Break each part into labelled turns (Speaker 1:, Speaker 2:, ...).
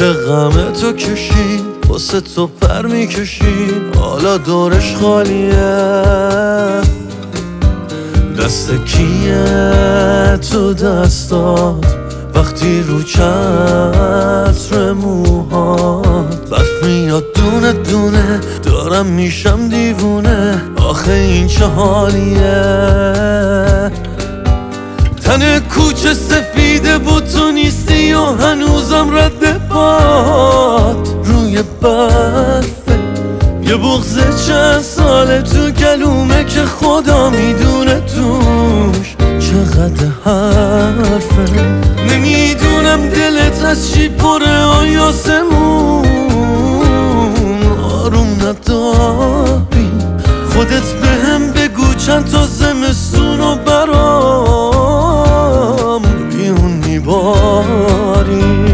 Speaker 1: چه غمه تو کشید واسه تو پر میکشید حالا دورش خالیه دست کیه تو دستات وقتی رو چتر موهات برف میاد دونه دونه دارم میشم دیوونه آخه این چه حالیه تن کوچه سفیده بود تو نیستی و هنوزم رد پات روی برفه یه بغض چند ساله تو گلومه که خدا میدونه توش چقدر حرفه نمیدونم دلت از چی پره آیاسمون آروم نداری خودت بهم بگو چند تا زمستون و برام بیون میباری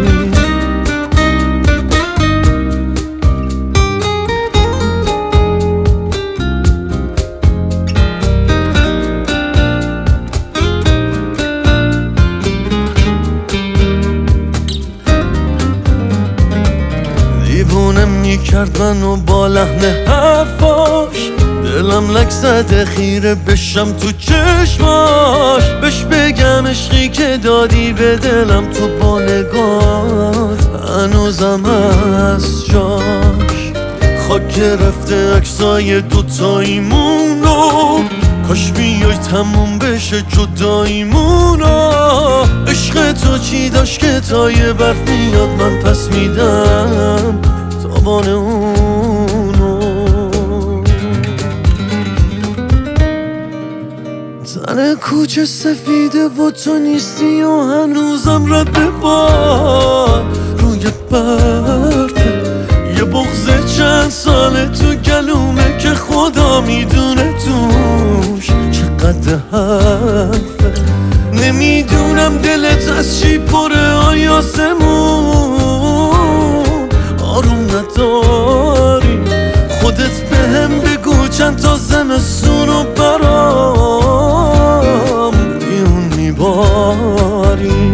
Speaker 1: دیوونم میکرد منو با لحن حرفاش دلم لک زده خیره بشم تو چشماش بهش بگم عشقی که دادی به دلم تو با نگاهت هنوزم هست جاش خاک گرفته عکسای دوتاییمونو کاش بیای تموم بشه جداییمونو عشق تو چی داشت که تا یه برف میاد من پس میدم تابان اونو تن کوچه سفیده و تو نیستی و هنوزم رد باد روی برفه یه بغض چند ساله تو گلومه که خدا میدونه توش چقدر حرفه نمیدونم دلت از چی پره آیاسمون آروم نداری خودت بهم بگو چند تا زمستون و برام بیون میباری